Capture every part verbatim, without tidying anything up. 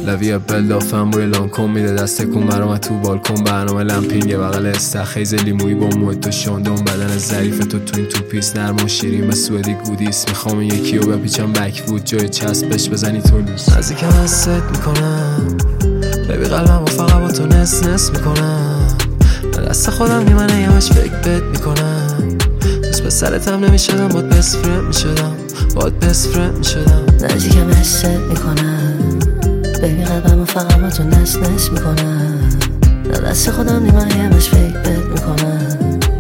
پهلوی بلافم روی لانکن میده دست کن برام تو بالکن. برنامه لمپینگ بغل استخیز لیمویی با موت و شاندون. بدن ظریف تو تو این تو پیس نرم و شیرین به سوئدی گودیس. میخوام یکی رو بپیچم بک بود جای چسبش بزنی تو لیس. نزدیکم حست میکنم ببی قلبم و فقط با تو نس نس میکنم. دست خودم نیمنه یمش فکر بد میکنم. دوست به سرتم نمیشدم باد بست فرند میشدم. باد بست فرند میشدم. نزدیکم حست میکنم ببی قلبم و فقط با تو نس نس میکنم. دست خودم نیمنه یمش فکر بد میکنم.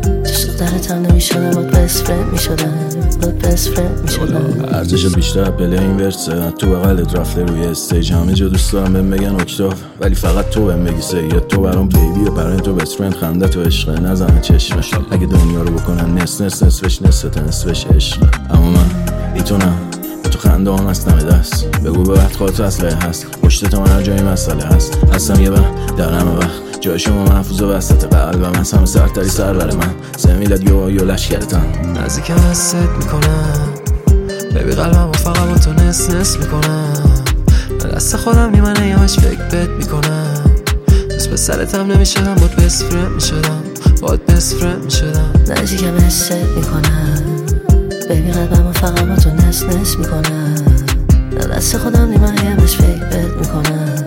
درتم نمیشدم باد بست فرند میشدم. باد بست فرند میشدم. ارزش بیشتر پله این ورسه تو بغلت رفته روی استیج. همه جا دوست دارم بهم بگن اکتاف ولی فقط تو بهم بگی سید. تو برام بیبی و برای تو بست فرند. خنده تو عشقه نزنه چشمش. اگه دنیا رو بکنن نس نس نصفش نصفت نصفش عشقه. اما من ایتونم تو خنده هم هست نمه دست. بگو به وقت خواهد تو اصله هست. پشت تو من هر جایی مسئله هست. هستم یه بر در همه وقت جای شما محفوظ و وسط قلبم. از همه سرتری سر بر من سه میلاد یو یو لشکرتم. نزدیکم حست میکنم ببی قلبم و فقط با تو نس نس میکنم. دست خودم نیمنه یمش فکر بد میکنم. دوست به سرتم نمیشدم باد بست فرند میشدم. باد بست فرند میشدم. نزدیکم حست میکنم ببی قلبم و فقط با تو نس نس میکنم. دست خودم نیمنه یمش فکر بد میکنم.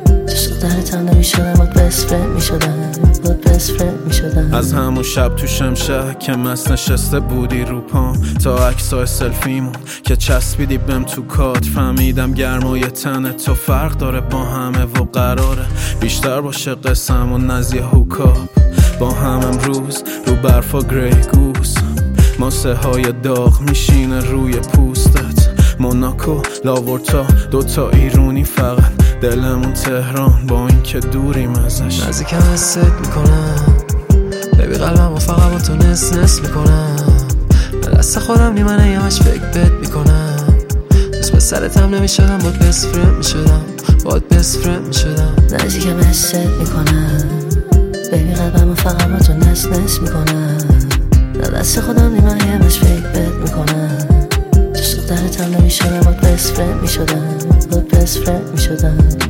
درتم نمیشدم باد بست فرند میشدم. باد بست فرند میشدم. از همون شب تو شمشه که مست نشسته بودی رو پام تا عکسای سلفیمون که چسبیدی بهم تو کات. فهمیدم گرمای تن تو فرق داره با همه و قراره بیشتر باشه قسم و نزیه هوکاپ با هم امروز رو برفا گری گوز. ماسه های داغ میشینه روی پوستت. موناکو لاورتا دوتا ایرونی فقط دلمون تهران با این که دوریم ازش. نزدیکم حست میکنم ببی قلبم و فقط با تو نس نس میکنم. دست خودم نیمنه یمش فکر بد میکنم. دوست به سرتم نمیشدم باد بست فرند میشدم. باد بست فرند میشدم. نزدیکم حست میکنم ببی قلبم و فقط با تو نس نس میکنم. دست خودم نیمنه یمش فکر بد میکنم. درتم نمیشدم باد بست فرند میشدم. باد بست فرند میشدم.